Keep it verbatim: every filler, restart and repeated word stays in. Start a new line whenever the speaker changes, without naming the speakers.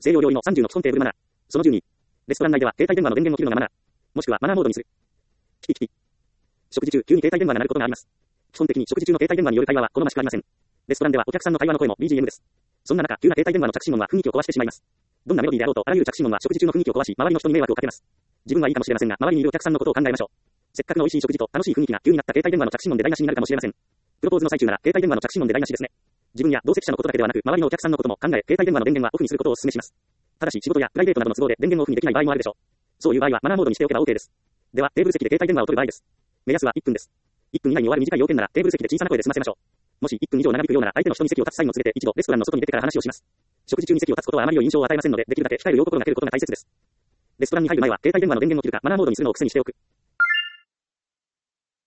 西洋料理のさんじゅうの基本テーブルマナー。そのじゅうに。レストラン内では携帯電話の電源を切るのがマナー。もしくはマナーモードにする。キキキキ。食事中、急に携帯電話が鳴ることがあります。基本的に食事中の携帯電話による会話は好ましくありません。レストランではお客さんの会話の声も ビージーエム です。そんな中、急な携帯電話の着信音は雰囲気を壊してしまいます。どんなメロディーであろうと、あらゆる着信音は食事中の雰囲気を壊し、周りの人に迷惑をかけます。自分はいいかもしれませんが、周りにいるお客さんのことを考えましょう。せっかくの美味しい食事と楽しい雰囲気が急になった携帯電話の着信音で台無しになるかもしれません。プロポーズの最中なら携帯電話の着信音で台無しですね。自分や同席者のことだけではなく、周りのお客さんのことも考え、携帯電話の電源はオフにすることをお勧めします。ただし仕事やプライベートなどの都合で電源をオフにできない場合もあるでしょう。そういう場合はマナーモードにしておけば OK です。では、テーブル席で携帯電話を取る場合です。目安はいっぷんです。いっぷん以内に終わる短い要件ならテーブル席で小さな声で済ませましょう。もしいっぷん以上長引くようなら相手の人に席を立つ際も告げて一度レストランの外に出てから話をします。食事中に席を立つことはあまり良い印象を与えませんので、できるだけ控えるよう心がけることが大切です。レストランに入る前は携帯電話の電源を切るかマナーモードにするのを癖にしておく。